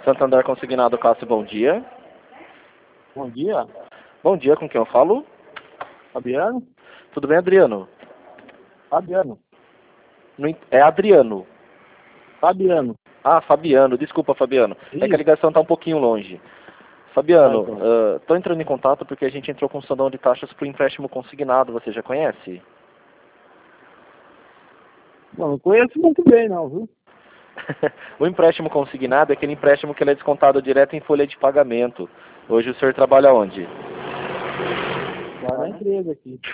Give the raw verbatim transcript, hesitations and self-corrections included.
Santander Consignado Cássio, bom dia. Bom dia, Bom dia, com quem eu falo? Fabiano. Tudo bem, Adriano? Fabiano. Não en- É Adriano. Fabiano. Ah, Fabiano, desculpa, Fabiano. É que a Isso. ligação está um pouquinho longe. Ah, Fabiano, então. estou entrando em contato porque a gente entrou com um sondão de taxas para o empréstimo consignado, você já conhece? Bom, não conheço muito bem não, viu? O empréstimo consignado é aquele empréstimo que ele é descontado direto em folha de pagamento. Hoje o senhor trabalha onde? Lá na empresa aqui.